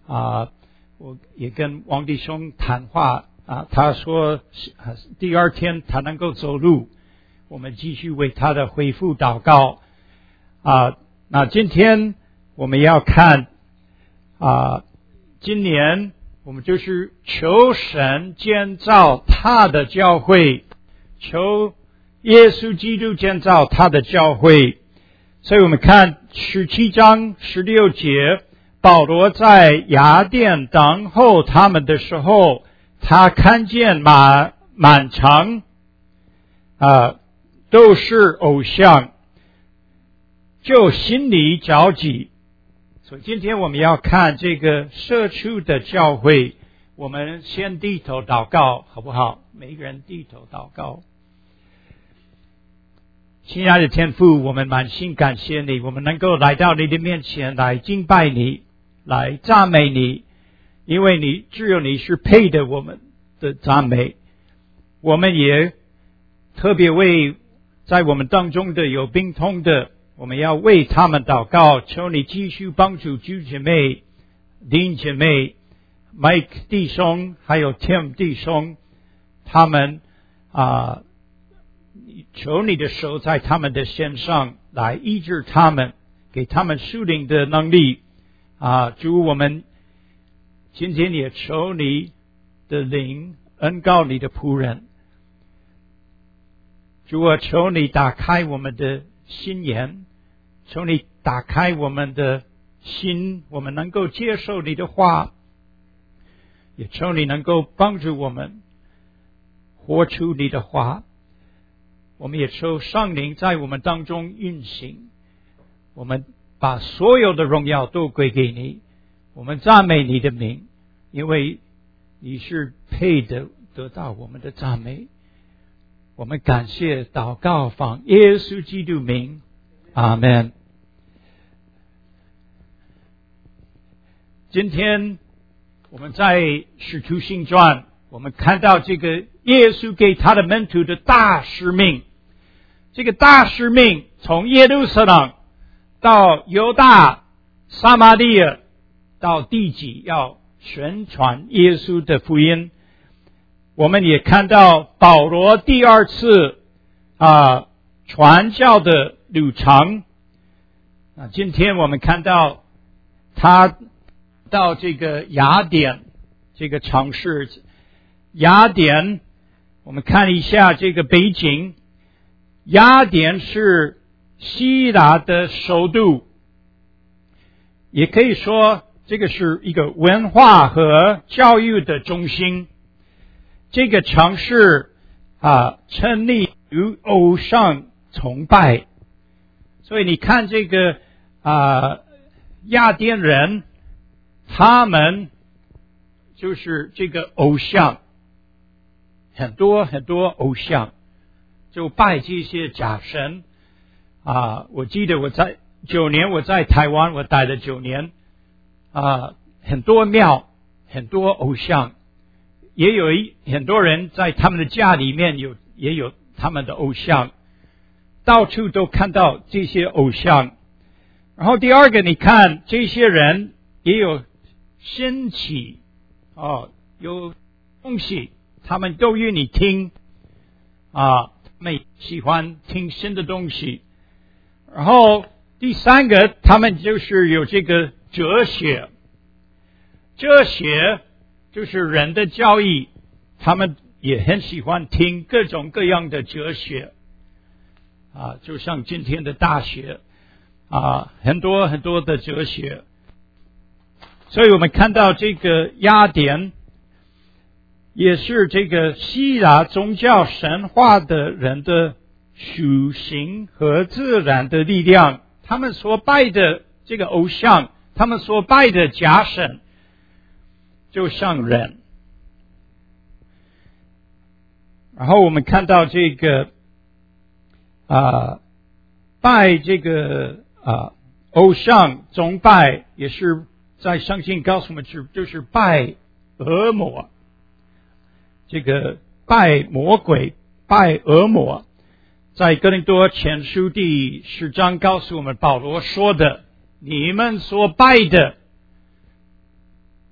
我也跟王弟兄谈话他说第二天他能够走路，我们继续为他的恢复祷告那今天我们要看今年我们就是求神建造他的教会，求耶稣基督建造他的教会。所以我们看17章16节，保罗在雅典等候他们的时候，他看见满城都是偶像，就心里着急。所以今天我们要看这个社区的教会，我们先低头祷告好不好？每一个人低头祷告。亲爱的天父，我们满心感谢你，我们能够来到你的面前来敬拜你，来赞美你，因为只有你是配的我们的赞美。我们也特别为在我们当中的有病痛的，我们要为他们祷告，求你继续帮助朱姐妹、林姐妹、Mike 弟兄还有 Tim 弟兄，他们求你的手在他们的身上来医治他们，给他们属灵的能力主，我们今天也求你的灵恩膏你的仆人。主啊，求你打开我们的心眼，求你打开我们的心，我们能够接受你的话，也求你能够帮助我们活出你的话。我们也求圣灵在我们当中运行，我们把所有的荣耀都归给你，我们赞美你的名，因为你是配的得到我们的赞美。我们感谢祷告奉耶稣基督名，阿们。今天我们在使徒行传，我们看到这个耶稣给他的门徒的大使命。这个大使命从耶路撒冷到犹大、撒玛利亚到地极，要宣传耶稣的福音。我们也看到保罗第二次传教的旅程。今天我们看到他到这个雅典这个城市。雅典，我们看一下这个背景。雅典是希腊的首都，也可以说这个是一个文化和教育的中心。这个城市沉溺于偶像崇拜，所以你看这个雅典人，他们就是这个偶像，很多很多偶像，就拜这些假神我记得我在9年，我在台湾我待了9年很多庙，很多偶像，也有很多人在他们的家里面也有他们的偶像，到处都看到这些偶像。然后第二个，你看这些人也有新奇有东西，他们都愿意听他们喜欢听新的东西。然后第三个，他们就是有这个哲学就是人的教义，他们也很喜欢听各种各样的哲学就像今天的大学很多很多的哲学。所以我们看到这个雅典也是这个希腊宗教神话的人的属性和自然的力量，他们所拜的这个偶像，他们所拜的假神就像人。然后我们看到这个拜这个偶像崇拜，也是在圣经告诉我们就是拜恶魔，这个拜魔鬼，拜恶魔。在哥林多前书第10章告诉我们，保罗说的，你们所拜的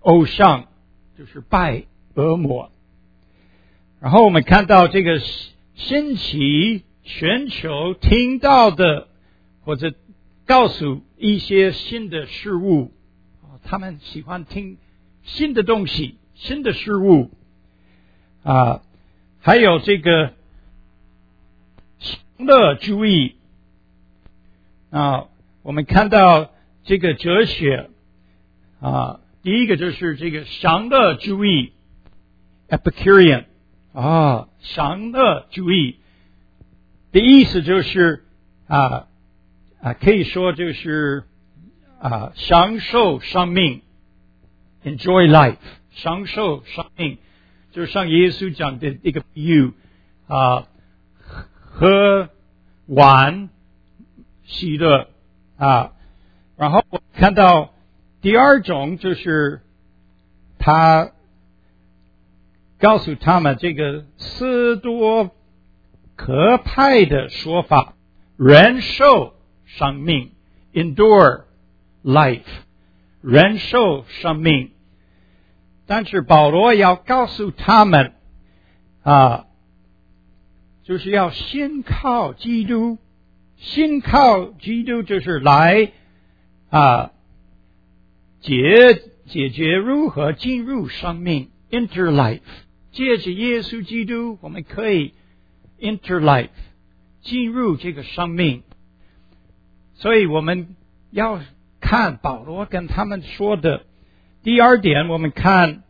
偶像，就是拜恶魔。然后我们看到这个兴起全球听到的或者告诉一些新的事物，他们喜欢听新的东西、新的事物还有这个享乐主义我们看到这个哲学第一个就是这个享乐主义 Epicurean 享乐主义的意思就是可以说就是享受生命 enjoy life 享受生命，就像耶稣讲的一个比喻喝完喜乐然后我看到第二种就是他告诉他们这个斯多可派的说法，忍受生命 endure life 忍受生命。但是保罗要告诉他们就是要先靠基督，先靠基督就是来解决如何进入生命 enter life， 借着耶稣基督我们可以 enter life 进入这个生命。所以我们要看保罗跟他们说的。第二点，我们看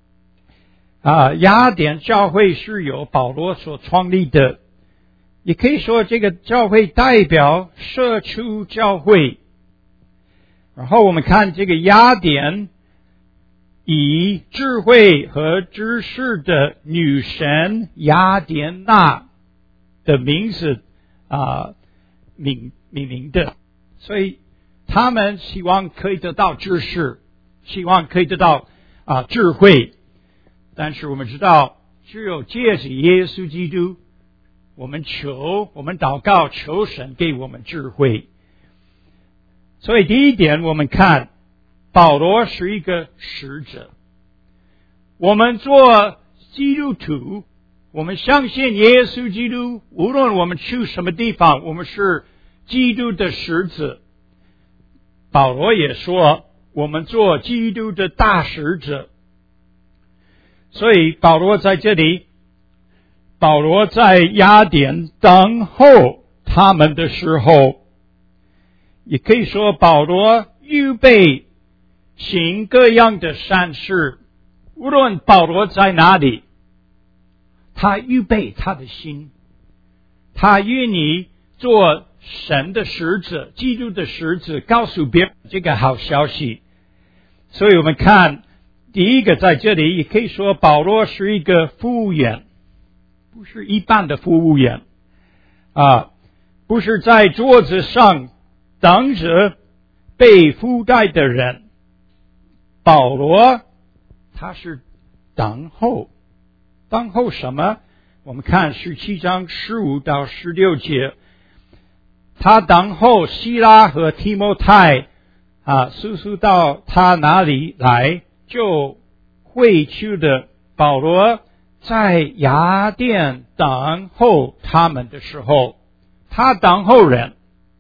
雅典教会是由保罗所创立的，也可以说这个教会代表社区教会。然后我们看这个雅典以智慧和知识的女神雅典娜的名字命名的，所以他们希望可以得到知识，希望可以得到智慧。但是我们知道只有借着耶稣基督，我们祷告求神给我们智慧。所以第一点，我们看保罗是一个使者。我们做基督徒，我们相信耶稣基督，无论我们去什么地方，我们是基督的使者。保罗也说我们做基督的大使者。所以保罗在这里，保罗在雅典等候他们的时候，也可以说保罗预备行各样的善事。无论保罗在哪里，他预备他的心，他愿意做神的使者，基督的使者，告诉别人这个好消息。所以我们看第一个，在这里也可以说保罗是一个服务员，不是一般的服务员不是在桌子上等着被付待的人。保罗他是等候什么？我们看17章15到16节，他等候希拉和提摩太叔叔到他那里来，就回去的。保罗在雅典等候他们的时候，他等候人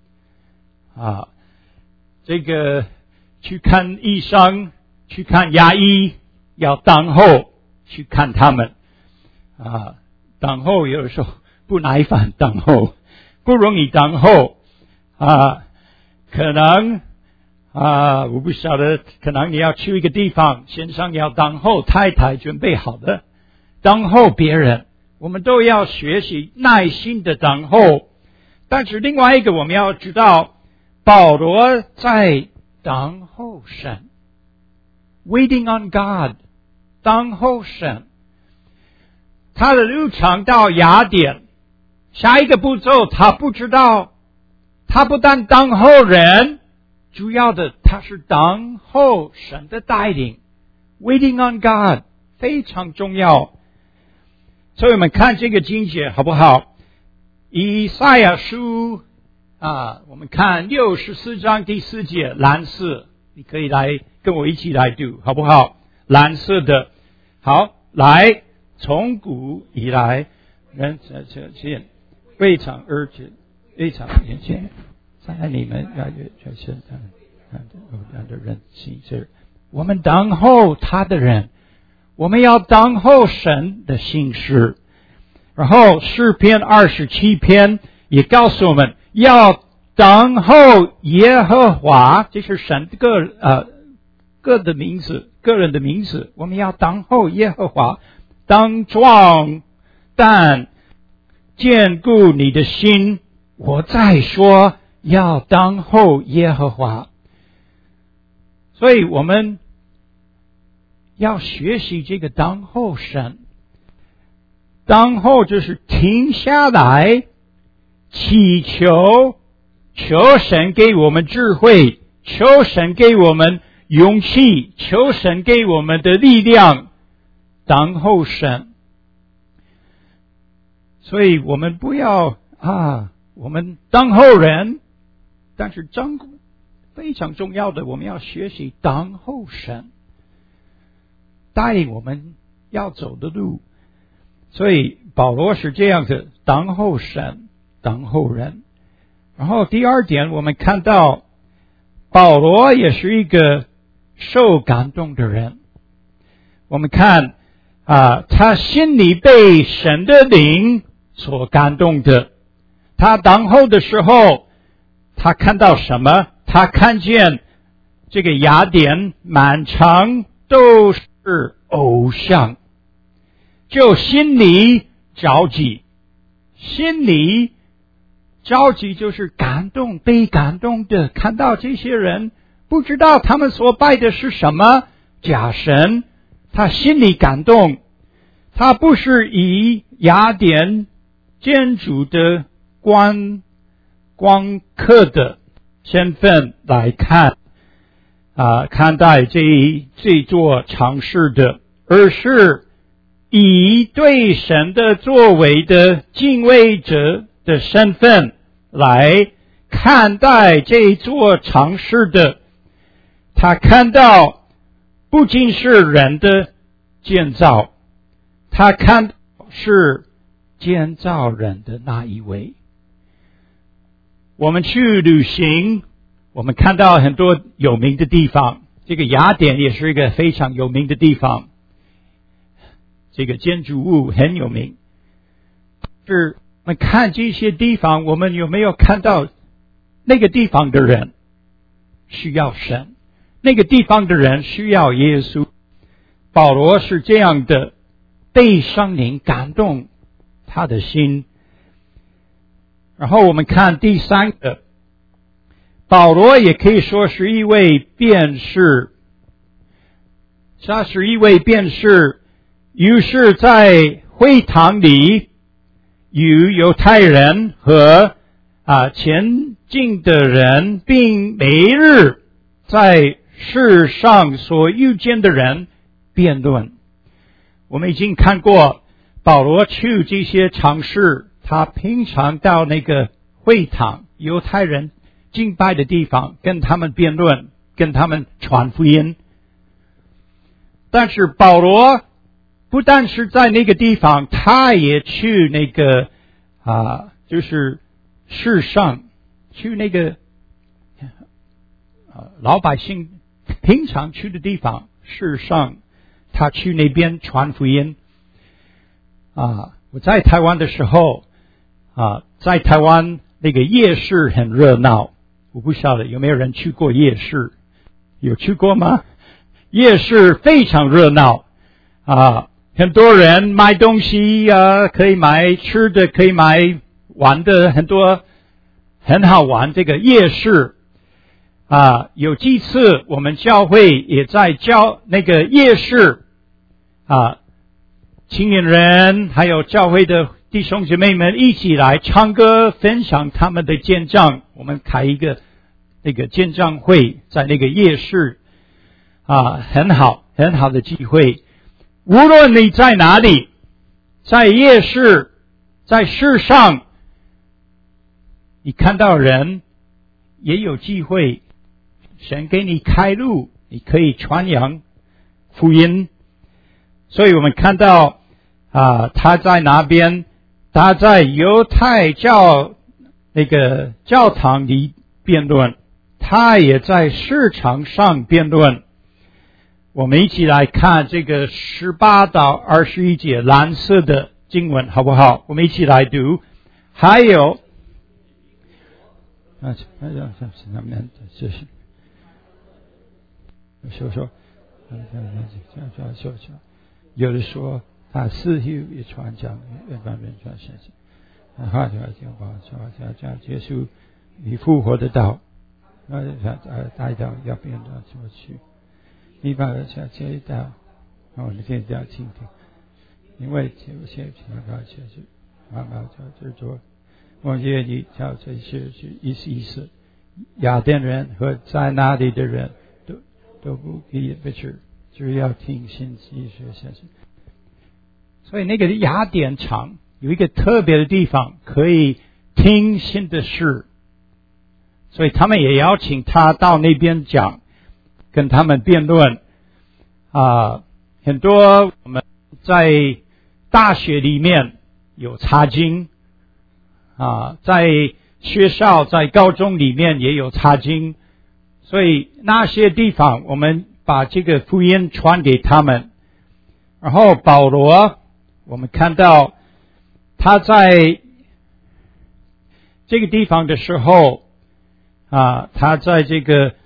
这个去看医生，去看牙医，要等候去看他们等候有的时候不耐烦，等候不容易等候可能我不晓得，可能你要去一个地方，先生要等候太太准备好的，等候别人，我们都要学习耐心的等候。但是另外一个我们要知道，保罗在等候神 waiting on God， 等候神。他的路程到雅典，下一个步骤他不知道，他不但等候人，主要的他是等候神的带领 waiting on God， 非常重要。所以我们看这个经节好不好？以赛亚书我们看64章第4节，蓝色，你可以来跟我一起来读好不好？ 蓝色的。好，来，从古以来，人这非常而且非常严谨，在你们越来越就是的人心是，我们等候他的人，我们要等候神的信实。然后诗篇27篇也告诉我们要等候耶和华，这是神个的名字，个人的名字，我们要等候耶和华，当壮但坚固你的心。我再说要等候耶和华，所以我们要学习这个等候神。等候就是停下来祈求，求神给我们智慧，求神给我们勇气，求神给我们的力量，等候神。所以我们不要我们等候人，但是非常重要的，我们要学习等候神带领我们要走的路。所以保罗是这样子，等候神，等候人。然后第二点，我们看到保罗也是一个受感动的人。我们看他心里被神的灵所感动的。他等候的时候，他看到什么？他看见这个雅典满城都是偶像，就心里着急。心里着急就是感动，被感动的，看到这些人不知道他们所拜的是什么假神，他心里感动。他不是以雅典建筑的观客的身份来看待这座城市的，而是以对神的作为的敬畏者的身份来看待这座城市的。他看到不仅是人的建造，他看到是建造人的那一位。我们去旅行，我们看到很多有名的地方，这个雅典也是一个非常有名的地方，这个建筑物很有名。是我们看这些地方，我们有没有看到那个地方的人需要神，那个地方的人需要耶稣？保罗是这样的，被圣灵感动他的心。然后我们看第三个，保罗也可以说是一位辩士，他是一位辩士。于是在会堂里与犹太人和前进的人，并每日在世上所遇见的人辩论。我们已经看过保罗去这些场市，他平常到那个会堂，犹太人敬拜的地方，跟他们辩论，跟他们传福音。但是保罗不但是在那个地方，他也去那个就是世上，去那个老百姓平常去的地方，世上他去那边传福音。我在台湾的时候在台湾那个夜市很热闹，我不晓得有没有人去过夜市，有去过吗？夜市非常热闹很多人买东西可以买吃的，可以买玩的，很多很好玩。这个夜市有几次我们教会也在教那个夜市青年人还有教会的弟兄姐妹们一起来唱歌，分享他们的见证。我们开一个那个见证会在那个夜市很好的机会。无论你在哪里，在夜市，在世上，你看到人也有机会，神给你开路，你可以传扬福音。所以我们看到他在哪边？他在犹太教堂里辩论，他也在市场上辩论。我们一起来看这个18到21节蓝色的经文好不好？我们一起来读。还有有的说他似乎也传讲一般人传信息，讲耶稣与复活的道，带到要变到什么去？你把这一道，你现在要听听，因为有些情况下是叫做，我愿意叫这些是意思，雅典人和在那里的人都不可以不去，只要听信息学下去。所以那个雅典场有一个特别的地方可以听新的事，所以他们也邀请他到那边讲，跟他们辩论。很多我们在大学里面有查经，在学校在高中里面也有查经，所以那些地方我们把这个福音传给他们。然后保罗，我们看到他在这个地方的时候，他在这个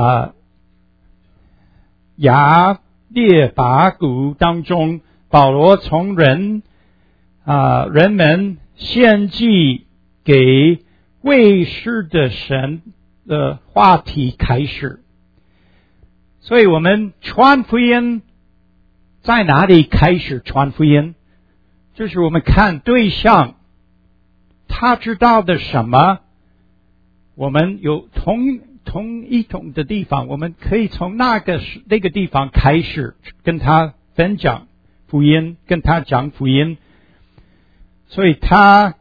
亚列巴谷当中，保罗从人们献祭给未识的神的话题开始。所以我们传福音在哪里开始传福音？就是我们看对象，他知道的什么，我们有同一种的地方，我们可以从那个地方开始跟他分享福音，跟他讲福音。所以他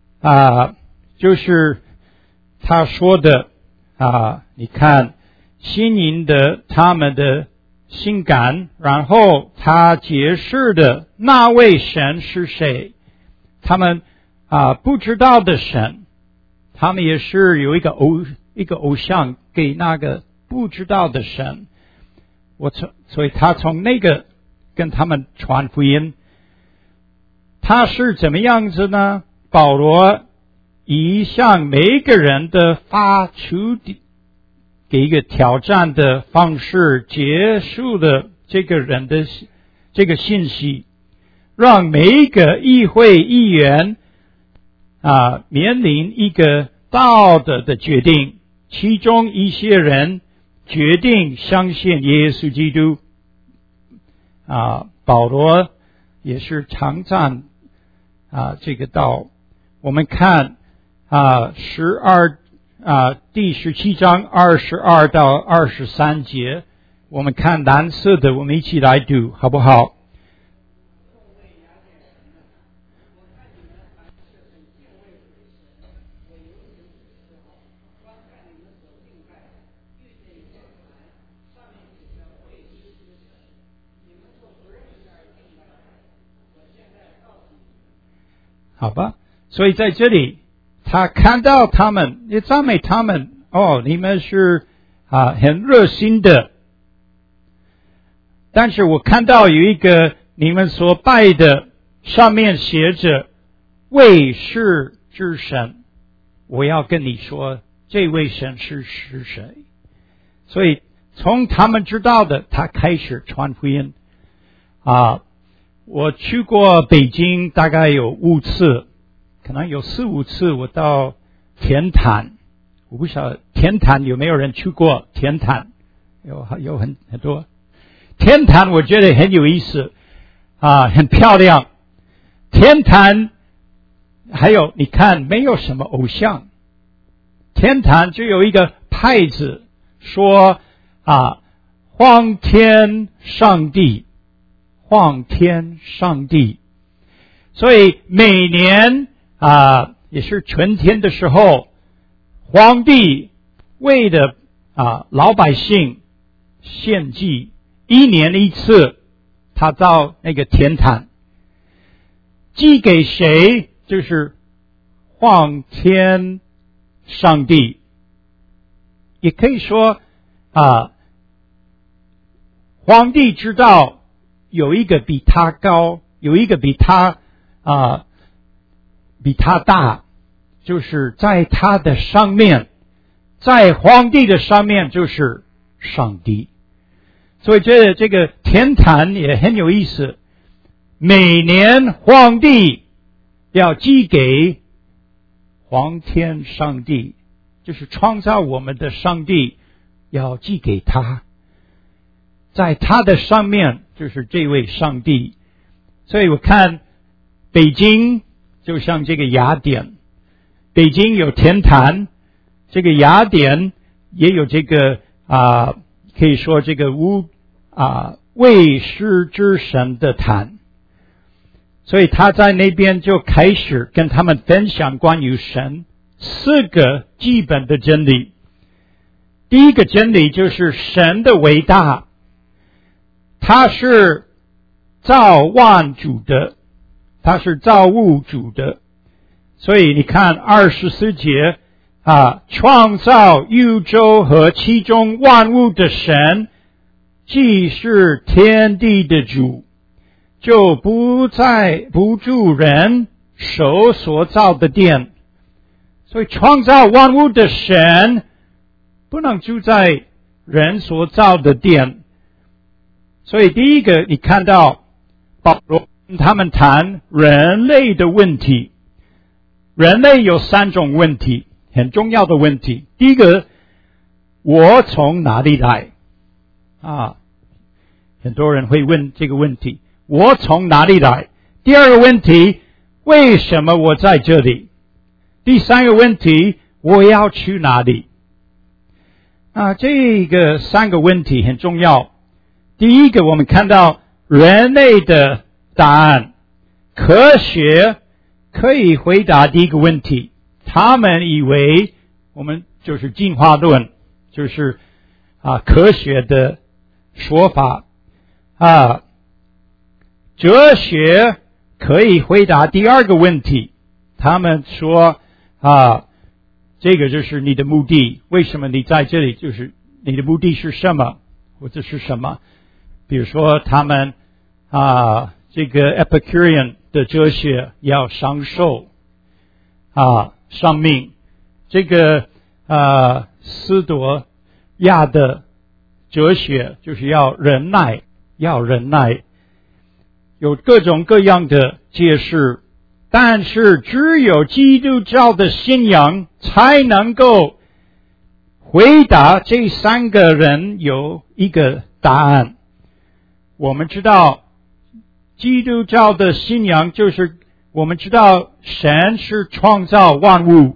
就是他说的你看新引的他们的心感，然后他解释的那位神是谁，他们不知道的神，他们也是有一个偶像给那个不知道的神。所以他从那个跟他们传福音。他是怎么样子呢？保罗以向每一个人的发出给一个挑战的方式结束了这个人的这个信息，让每一个议会议员面临一个道德的决定。其中一些人决定相信耶稣基督，保罗也是常赞这个道。我们看第17章22到23节，我们看蓝色的，我们一起来读好不好？好吧，所以在这里他看到他们，也赞美他们，你们是很热心的，但是我看到有一个你们所拜的上面写着未识之神，我要跟你说这位神是谁。所以从他们知道的，他开始传福音。我去过北京大概有5次，可能有4、5次我到天坛。我不晓得天坛有没有人去过天坛？有很多。天坛我觉得很有意思很漂亮。天坛还有你看没有什么偶像，天坛就有一个牌子说皇天上帝，皇天上帝。所以每年也是春天的时候，皇帝为了老百姓献祭 1年1次，他造那个天坛，寄给谁？就是皇天上帝，也可以说皇帝知道有一个比他高，有一个比他大，就是在他的上面，在皇帝的上面就是上帝。所以这个天坛也很有意思，每年皇帝要寄给皇天上帝，就是创造我们的上帝要寄给他，在他的上面就是这位上帝。所以我看北京就像这个雅典，北京有天坛，这个雅典也有这个可以说这个未施之神的坛。所以他在那边就开始跟他们分享关于神4个基本的真理。第一个真理就是神的伟大，他是造万主的，他是造物主的。所以你看24节创造宇宙和其中万物的神，既是天地的主，就不住人手所造的殿。所以创造万物的神不能住在人所造的殿。所以第一个你看到保罗他们谈人类的问题，人类有3种问题，很重要的问题。第一个，我从哪里来？很多人会问这个问题，我从哪里来？第二个问题，为什么我在这里？第三个问题，我要去哪里？这个3个问题很重要。第一个，我们看到人类的答案，科学可以回答第一个问题。他们以为我们就是进化论，就是科学的说法。哲学可以回答第二个问题。他们说这个就是你的目的，为什么你在这里，就是你的目的是什么，或者是什么。比如说他们这个 Epicurean 的哲学要享受生命，这个斯多亚的哲学就是要忍耐，有各种各样的解释。但是只有基督教的信仰才能够回答这3个人有一个答案。我们知道基督教的信仰就是我们知道神是创造万物，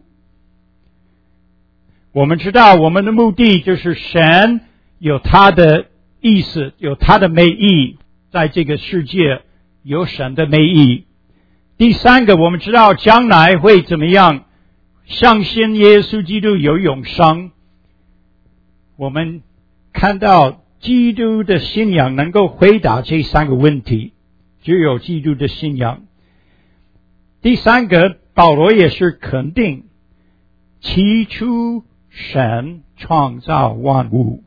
我们知道我们的目的就是神有他的意思，有他的美意，在这个世界有神的美意。第3个，我们知道将来会怎么样，相信耶稣基督有永生。我们看到基督的信仰能够回答这3个问题，只有基督的信仰。第3个，保罗也是肯定起初神创造万物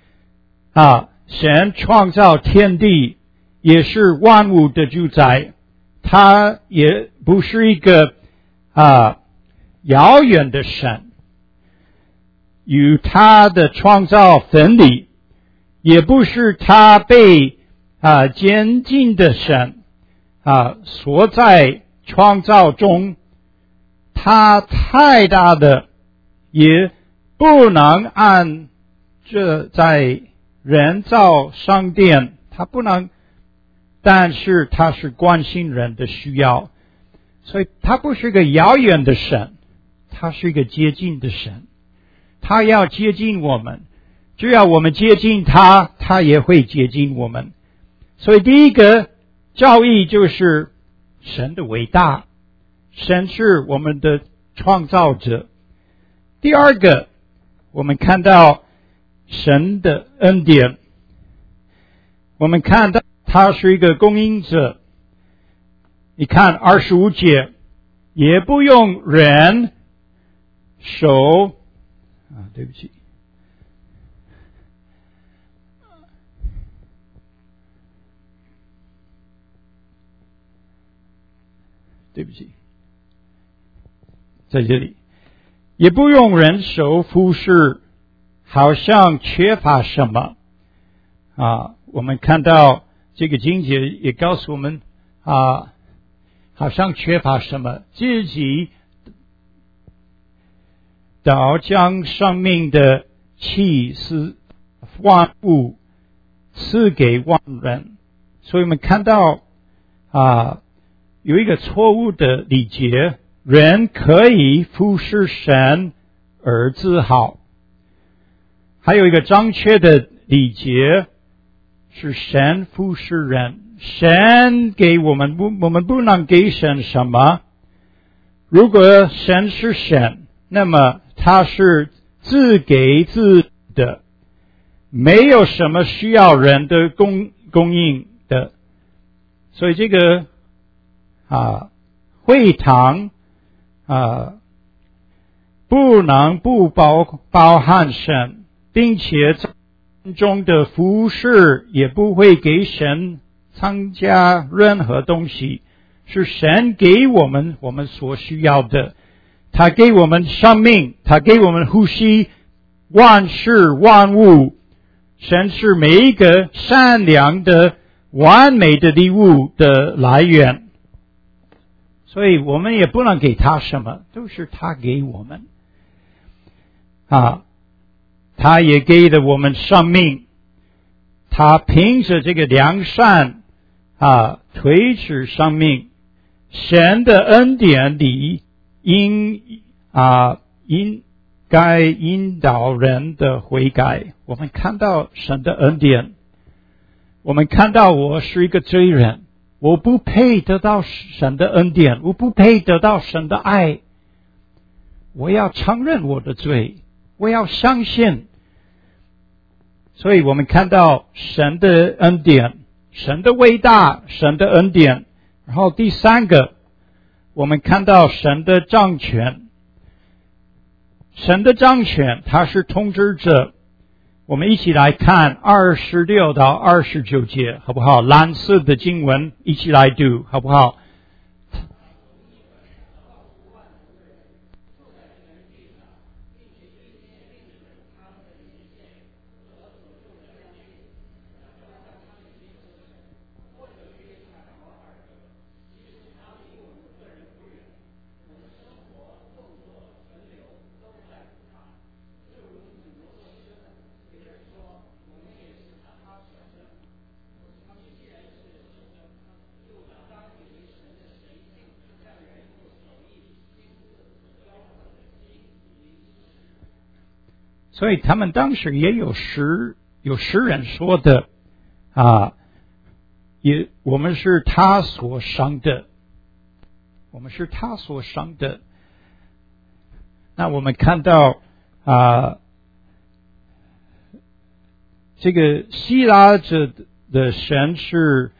神创造天地，也是万物的主宰。他也不是一个遥远的神，与他的创造分离，也不是他被监禁的神所在创造中。他太大的也不能按这在人造商店，他不能，但是他是关心人的需要。所以他不是个遥远的神，他是一个接近的神。他要接近我们，只要我们接近他，他也会接近我们。所以第一个教义就是神的伟大，神是我们的创造者。第二个，我们看到神的恩典。 我们看到他是一个供应者。你看25节，也不用人手对不起，在这里也不用人手服侍，好像缺乏什么我们看到这个经节也告诉我们好像缺乏什么，自己倒将生命的气是万物赐给万人。所以我们看到有一个错误的理解，人可以服侍神而自豪。还有一个正确的理解是神服侍人，神给我们不能给神什么。如果神是神，那么他是自给自的，没有什么需要人的供应的。所以这个会堂不能不包含神，并且中的服侍也不会给神增加任何东西，是神给我们所需要的。他给我们生命，他给我们呼吸，万事万物。神是每一个善良的完美的礼物的来源，所以我们也不能给他什么，都是他给我们他也给了我们生命，他凭着这个良善推迟生命。神的恩典里应该引导人的悔改。我们看到神的恩典，我们看到我是一个罪人，我不配得到神的恩典，我不配得到神的爱。我要承认我的罪，我要相信。所以我们看到神的恩典，神的伟大，神的恩典。然后第三个，我们看到神的掌权。神的掌权，他是统治者。我们一起来看26到29节，好不好？蓝色的经文一起来读，好不好？所以他们当时也有诗人说的我们是他所生的，我们是他所生的。那我们看到这个希腊者的神是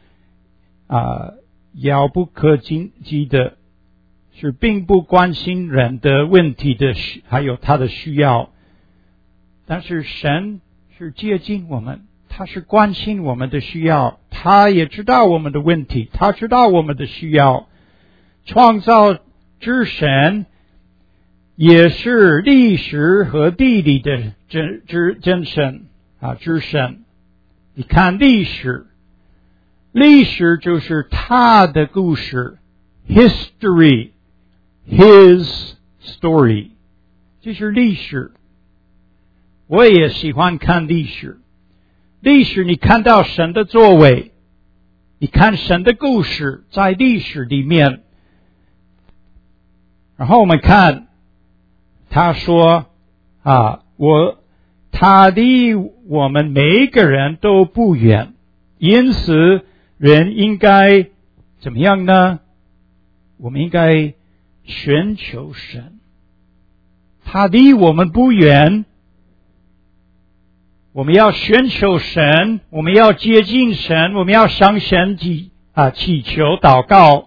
遥不可及的，是并不关心人的问题的，还有他的需要。但是神是接近我们，他是关心我们的需要，他也知道我们的问题，他知道我们的需要。创造之神也是历史和地理的真神之神。你看历史就是他的故事， history his story， 这是历史。我也喜欢看历史，你看到神的作为，你看神的故事在历史里面。然后我们看他说他离我们每一个人都不远，因此人应该怎么样呢？我们应该寻求神。他离我们不远， 我们要寻求神，我们要接近神，我们要向神祈求祷告。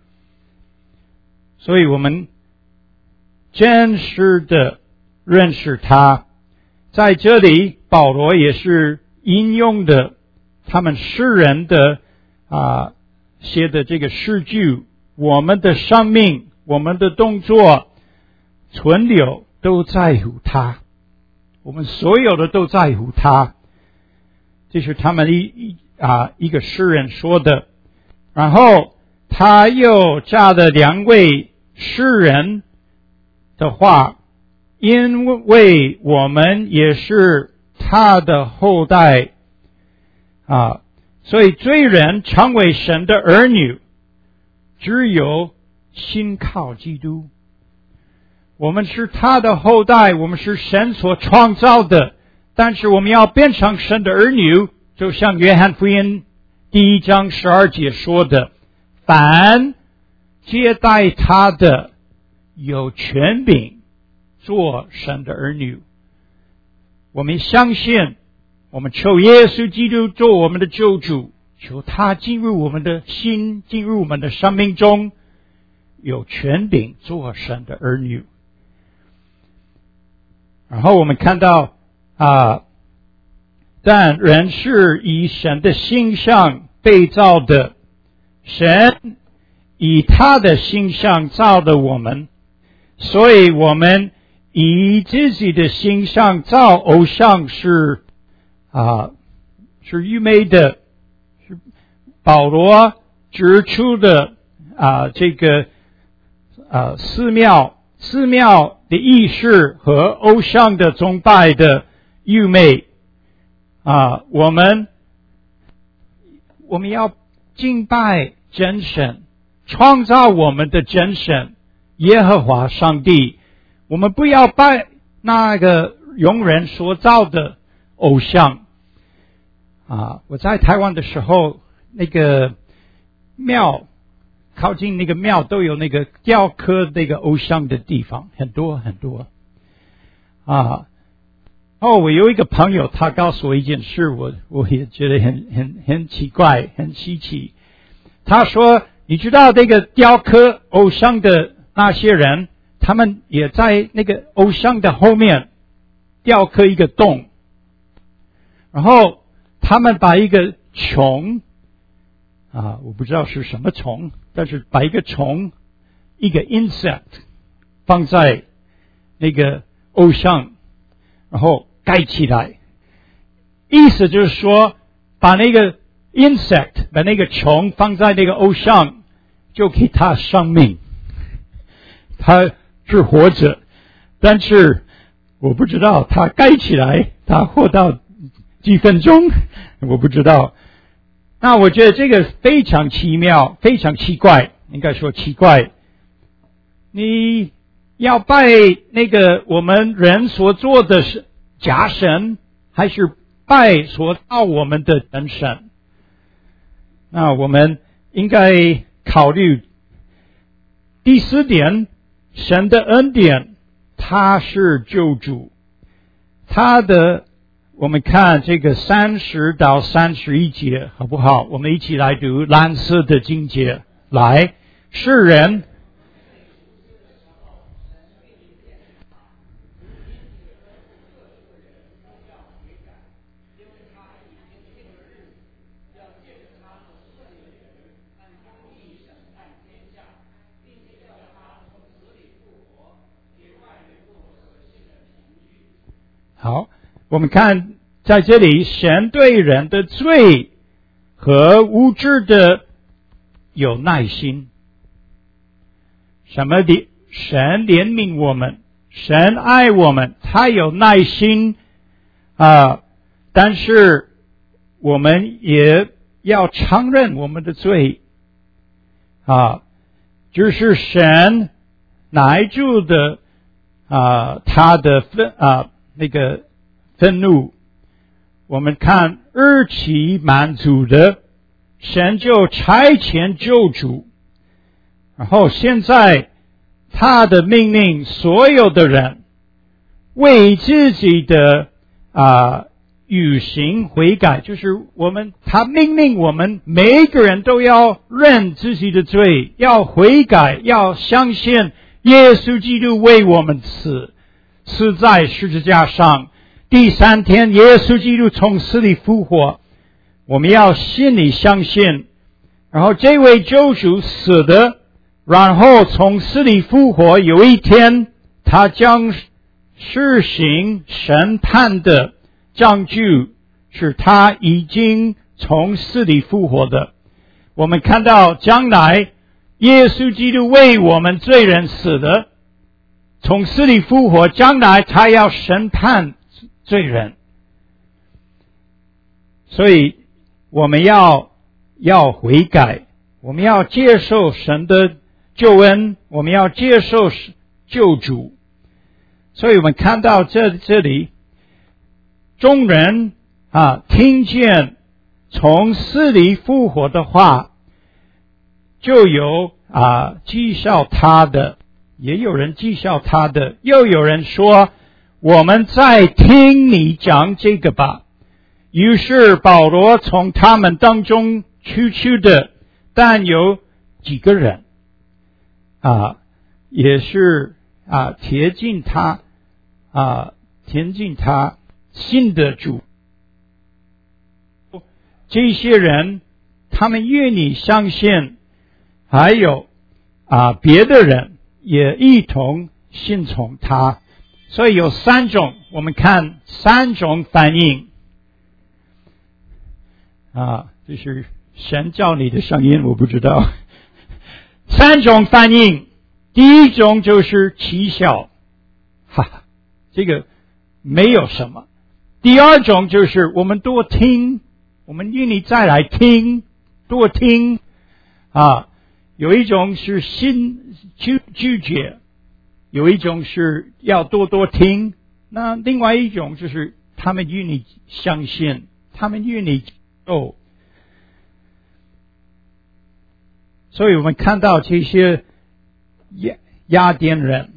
所以我们真实的认识他。在这里保罗也是引用的他们诗人的写的这个诗句，我们的生命，我们的动作存留都在乎他，我们所有的都在乎他。这是他们一个诗人说的。然后他又加了2位诗人的话，因为我们也是他的后代所以罪人成为神的儿女，只有信靠基督。我们是他的后代，我们是神所创造的，但是我们要变成神的儿女，就像约翰福音1章12节说的，凡接待他的有权柄做神的儿女。我们相信，我们求耶稣基督做我们的救主，求他进入我们的心，进入我们的生命中，有权柄做神的儿女。然后我们看到但人是以神的形象被造的，神以他的形象造的我们，所以我们以自己的形象造偶像是愚昧的。是保罗指出的这个寺庙的仪式和偶像的崇拜的愚昧我们要敬拜真神，创造我们的真神耶和华上帝。我们不要拜那个用人所造的偶像我在台湾的时候，那个庙靠近那个庙都有那个雕刻那个偶像的地方，很多很多我有一个朋友，他告诉我一件事，我也觉得很奇怪，很稀奇。他说，你知道那个雕刻偶像的那些人，他们也在那个偶像的后面雕刻一个洞，然后他们把一个虫我不知道是什么虫，但是把一个虫，一个 insect 放在那个偶像，然后盖起来，意思就是说把那个 insect 把那个虫放在那个偶像，就给他生命，他是活着，但是我不知道他盖起来他活到几分钟，我不知道。那我觉得这个非常奇妙，非常奇怪，应该说奇怪。你要拜那个我们人所做的假神，还是拜所造我们的真神？那我们应该考虑第4点，神的恩典，他是救主。我们看这个30到31节好不好？我们一起来读蓝色的经节。来，世人好，我们看在这里，神对人的罪和无知的有耐心。什么的？神怜悯我们，神爱我们，他有耐心但是我们也要承认我们的罪就是神耐住的他的那个愤怒。我们看日期满足的，神就差遣救主，然后现在他的命令所有的人为自己的与行悔改，就是他命令我们每一个人都要认自己的罪，要悔改，要相信耶稣基督为我们死在十字架上，第三天耶稣基督从死里复活，我们要心里相信，然后这位救主死的，然后从死里复活，有一天他将施行审判的证据，是他已经从死里复活的。我们看到将来耶稣基督为我们罪人死的，从死里复活，将来他要审判罪人。所以我们要悔改，我们要接受神的救恩，我们要接受救主。所以我们看到这里众人听见从死里复活的话，就有讥笑他的，也有人讥笑他的，又有人说我们再听你讲这个吧。于是保罗从他们当中出去的，但有几个人也是贴近他信的主。这些人他们愿意相信，还有别的人也一同信从他。所以有三种，我们看三种反应这是神叫你的声音，我不知道。三种反应，第一种就是讥笑，这个没有什么。第二种就是我们多听，我们愿意再来听，多听有一种是拒绝，有一种是要多听，那另外一种就是他们愿意相信，他们愿意所以我们看到这些雅典人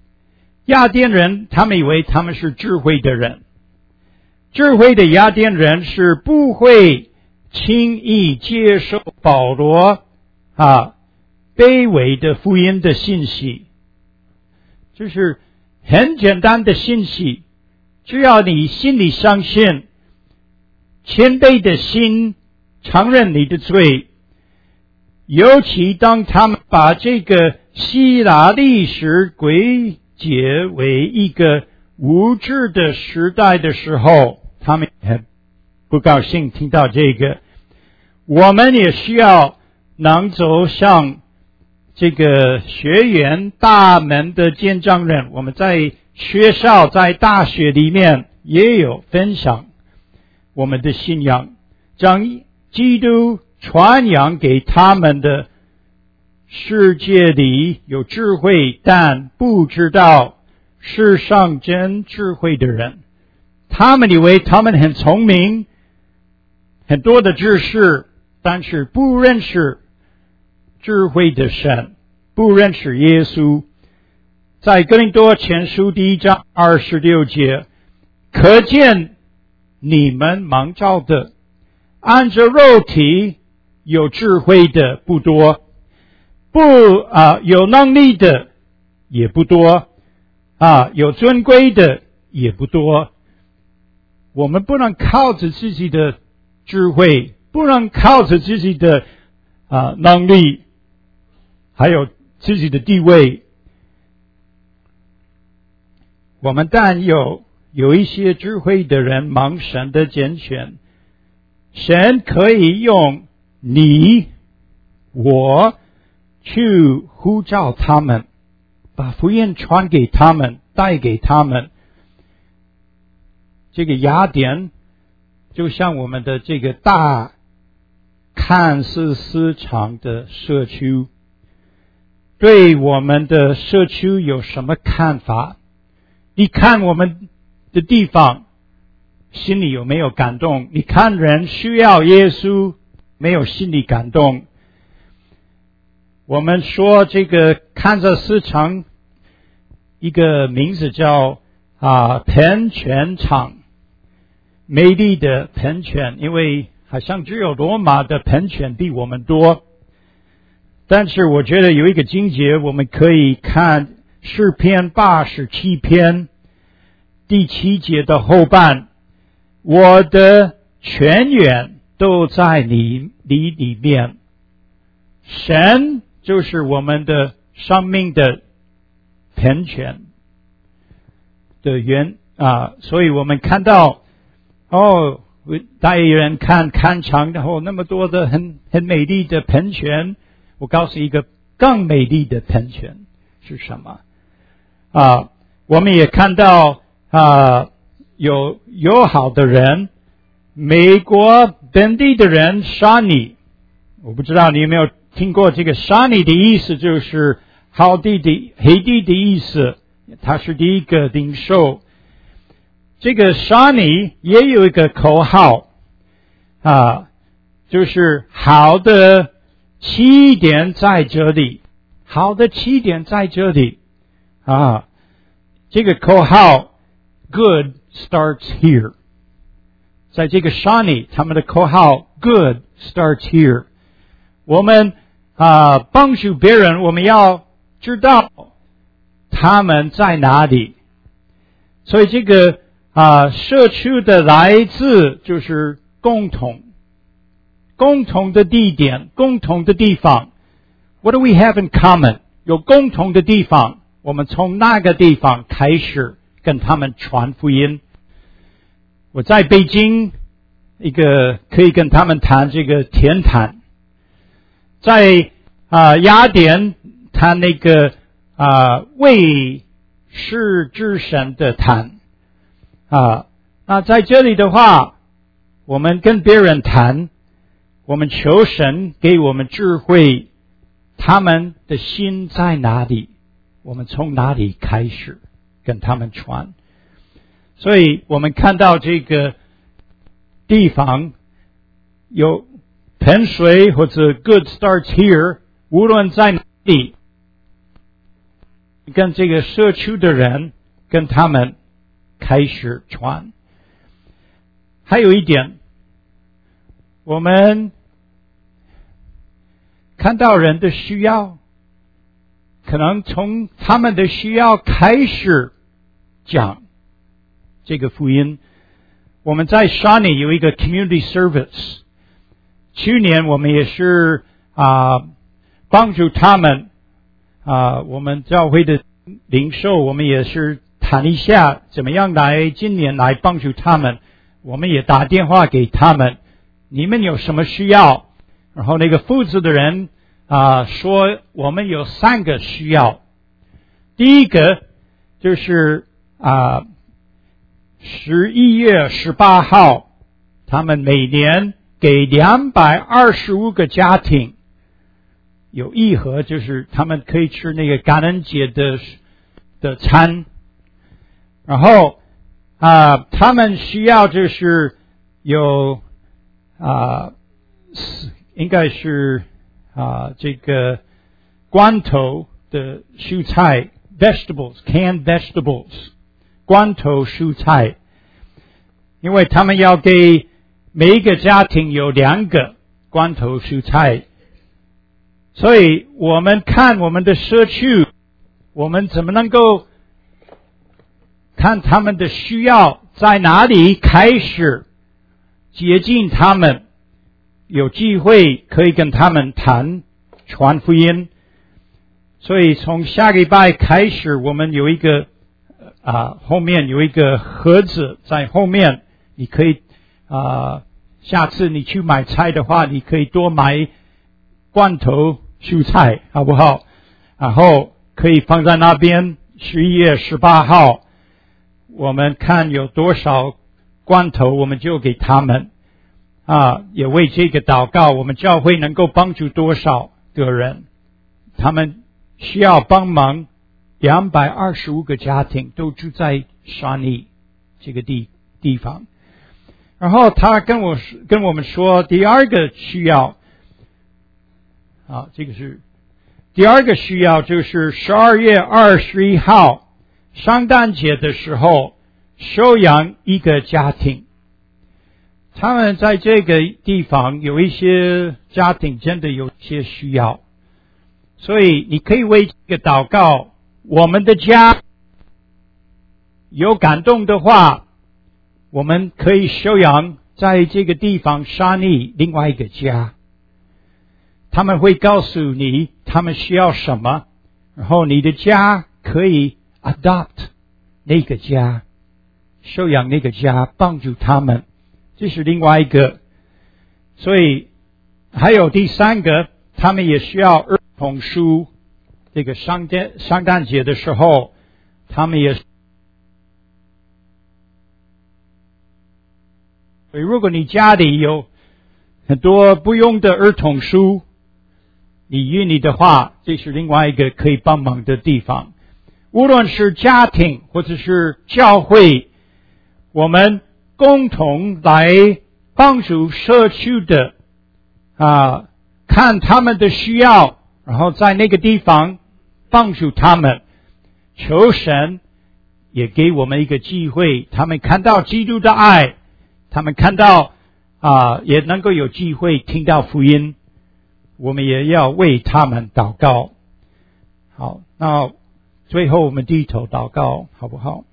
他们以为他们是智慧的人，智慧的雅典人是不会轻易接受保罗卑微的福音的信息，就是很简单的信息，只要你心里相信，谦卑的心承认你的罪。尤其当他们把这个希腊历史归结为一个无知的时代的时候，他们很不高兴听到这个。我们也需要能走向这个学园大门的见证人，我们在学校在大学里面也有分享我们的信仰，将基督传扬给他们的世界里有智慧但不知道世上真智慧的人，他们以为他们很聪明，很多的知识，但是不认识智慧的神，不认识耶稣。在哥林多前书1章26节，可见你们蒙召的按着肉体有智慧的不多，有能力的也不多，有尊贵的也不多。我们不能靠着自己的智慧，不能靠着自己的能力，还有自己的地位。我们但有一些智慧的人蒙神的拣选，神可以用你我去呼召他们，把福音传给他们，带给他们。这个雅典就像我们的这个大看似市场的社区，对我们的社区有什么看法？你看我们的地方心里有没有感动？你看人需要耶稣，没有心里感动。我们说这个看着市场一个名字叫喷泉厂， 美丽的喷泉，因为好像只有罗马的喷泉比我们多。但是我觉得有一个经节，我们可以看诗篇87篇第7节的后半，我的泉源都在你里面。神就是我们的生命的喷泉的源所以我们看到带人看场，然后那么多的很美丽的喷泉，我告诉一个更美丽的喷泉是什么我们也看到有友好的人，美国本地的人沙尼，我不知道你有没有听过这个沙尼的意思，就是好地的黑地的意思，它是第一个领袖。这个沙尼也有一个口号就是好的起点在这里，好的起点在这里这个口号 Good starts here， 在这个沙尼他们的口号 Good starts here。 我们帮助别人，我们要知道他们在哪里，所以这个社区的来自就是共同的地点，共同的地方。 What do we have in common？ 有共同的地方，我们从那个地方开始跟他们传福音。我在北京一个可以跟他们谈这个天坛，在雅典谈那个为世之神的坛那在这里的话，我们跟别人谈，我们求神给我们智慧，他们的心在哪里，我们从哪里开始跟他们传。所以我们看到这个地方有喷水或者 Good starts here， 无论在哪里，跟这个社区的人跟他们开始传。还有一点，我们看到人的需要，可能从他们的需要开始讲这个福音。我们在沙尼有一个 community service， 去年我们也是帮助他们我们教会的领袖，我们也是谈一下怎么样今年来帮助他们。我们也打电话给他们，你们有什么需要？然后那个负责的人说我们有3个需要。第一个就是11月18号，他们每年给225个家庭有一盒，就是他们可以吃那个感恩节的餐。然后他们需要就是有应该是这个罐头的蔬菜 vegetables canned vegetables， 罐头蔬菜，因为他们要给每一个家庭有2个罐头蔬菜。所以我们看我们的社区，我们怎么能够看他们的需要在哪里，开始接近他们，有机会可以跟他们谈传福音。所以从下个礼拜开始，我们有一个后面有一个盒子在后面，你可以下次你去买菜的话，你可以多买罐头蔬菜，好不好？然后可以放在那边。11月18号我们看有多少罐头，我们就给他们也为这个祷告，我们教会能够帮助多少个人。他们需要帮忙，225个家庭都住在沙尼这个地方。然后他跟我们说第2个需要这个是第2个需要，就是12月21号圣诞节的时候收养一个家庭。 他们在这个地方有一些家庭真的有些需要，所以你可以为这个祷告。我们的家有感动的话，我们可以收养在这个地方沙尼另外一个家，他们会告诉你他们需要什么，然后你的家可以 adopt 那个家，收养那个家，帮助他们，这是另外一个。所以还有第三个，他们也需要儿童书。这个圣诞节的时候，他们也所以如果你家里有很多不用的儿童书，你愿意的话，这是另外一个可以帮忙的地方。无论是家庭或者是教会，我们共同来帮助社区的看他们的需要，然后在那个地方帮助他们。求神也给我们一个机会，他们看到基督的爱，他们看到也能够有机会听到福音，我们也要为他们祷告。好，那最后我们低头祷告好不好？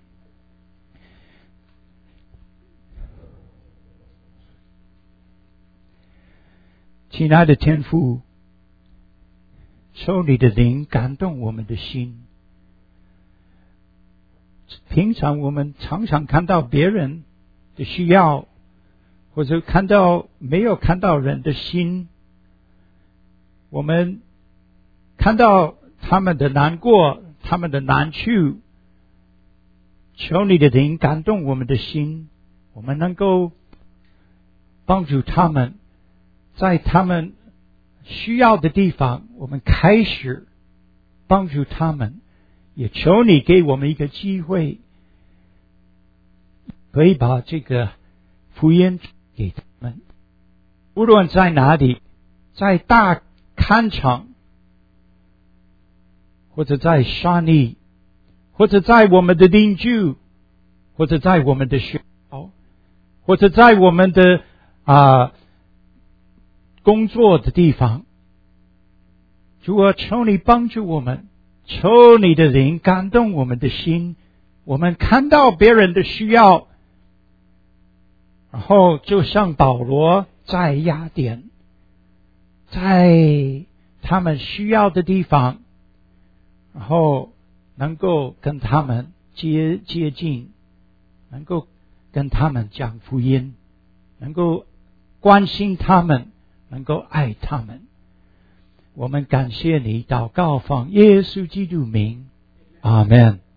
亲爱的天父，求你的灵感动我们的心。平常我们常常看到别人的需要，或者没有看到人的心，我们看到他们的难过，他们的难处，求你的灵感动我们的心，我们能够帮助他们，在他们需要的地方，我们开始帮助他们。也求你给我们一个机会，可以把这个福音给他们，无论在哪里，在大看场，或者在沙砾，或者在我们的邻居，或者在我们的学校，或者在我们的工作的地方。主啊，求你帮助我们，求你的灵感动我们的心，我们看到别人的需要，然后就像保罗在雅典，在他们需要的地方，然后能够跟他们接近，能够跟他们讲福音，能够关心他们，能够爱他们。我们感谢你，祷告奉耶稣基督名，阿们。